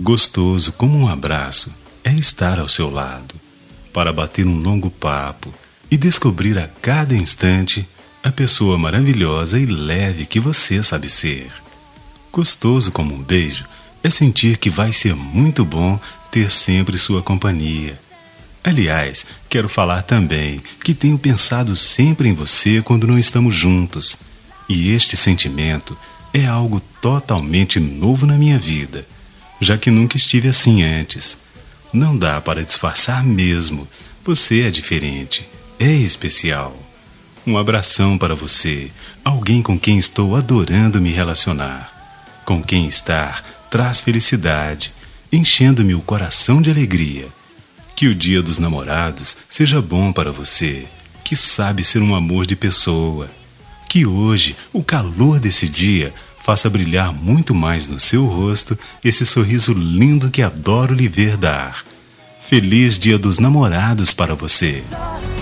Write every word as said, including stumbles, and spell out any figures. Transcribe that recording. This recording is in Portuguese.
Gostoso como um abraço é estar ao seu lado, para bater um longo papo e descobrir a cada instante a pessoa maravilhosa e leve que você sabe ser. Gostoso como um beijo é sentir que vai ser muito bom ter sempre sua companhia. Aliás, quero falar também que tenho pensado sempre em você quando não estamos juntos. E este sentimento é algo totalmente novo na minha vida, já que nunca estive assim antes. Não dá para disfarçar mesmo. Você é diferente, é especial. Um abração para você, alguém com quem estou adorando me relacionar. Com quem estar traz felicidade, enchendo-me o coração de alegria. Que o Dia dos Namorados seja bom para você, que sabe ser um amor de pessoa. Que hoje, o calor desse dia, faça brilhar muito mais no seu rosto esse sorriso lindo que adoro lhe ver dar. Feliz Dia dos Namorados para você!